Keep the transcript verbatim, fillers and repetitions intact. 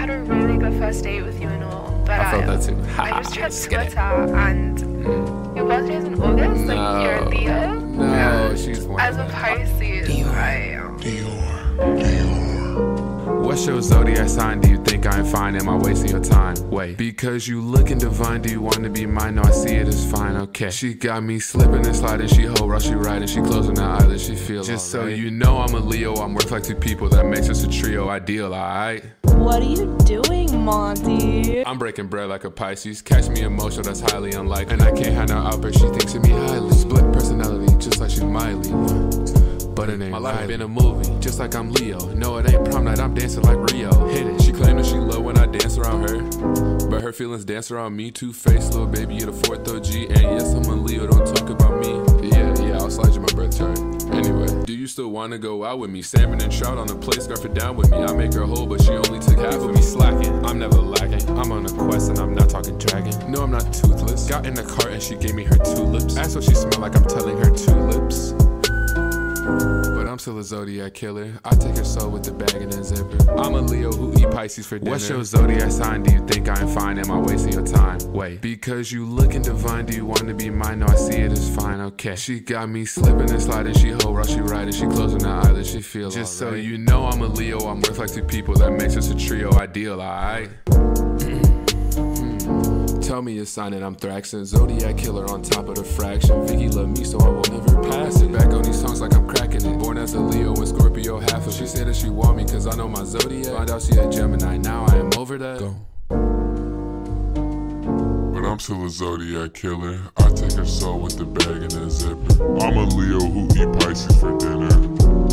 had a really good first date with you and all, but I felt I, that too. I just checked Just kidding. Twitter and Mm. your birthday is in August, No. like you're a Leo. No, and she's one as of a them. Pisces, I What's your zodiac sign? Do you think I'm fine? Am I wasting your time? Wait, because you looking divine, do you want to be mine? No, I see it as fine, okay. She got me slipping and sliding, she hold while she riding, she closing her eyelids, she feels just so you know I'm a Leo, I'm worth like two people, that makes us a trio ideal, alright? What are you doing, Monty? I'm breaking bread like a Pisces, catch me emotional, that's highly unlikely, and I can't have no outburst, she thinks of me highly, split personality, just like she Miley. But it ain't my life been a movie, just like I'm Leo. No, it ain't prom night, I'm dancing like Rio. Hit it. She claimed that she love when I dance around her, but her feelings dance around me. Two-faced little baby, you're the fourth O G. And yes, I'm a Leo, don't talk about me. Yeah, yeah, I'll slide you my birth chart. Anyway, do you still wanna go out with me? Salmon and trout on the plate, scarf it down with me. I make her whole, but she only took half of me. Slacking, I'm never lacking. I'm on a quest and I'm not talking dragon. No, I'm not toothless. Got in the cart and she gave me her tulips. Asked what she smelled like, I'm telling her tulips. But I'm still a zodiac killer. I take her soul with the bag and then zipper. I'm a Leo who eat Pisces for dinner. What's your zodiac sign? Do you think I'm fine? Am I wasting your time? Wait, because you looking divine, do you want to be mine? No, I see it as fine, okay. She got me slipping and sliding, she hold while she riding, she closing her eyelids, she feels just so you know I'm a Leo, I'm worth like two people, that makes us a trio ideal, alright? Tell me your sign and I'm Thraxin, zodiac killer on top of the fraction. Vicky love me so I will never pass it. Back on these songs like I'm cracking it. Born as a Leo and Scorpio half of. She said that she want me cause I know my zodiac. Find out she a Gemini, now I am over that. Go. But I'm still a zodiac killer. I take her soul with the bag and then zipper. I'm a Leo who eat Pisces for dinner.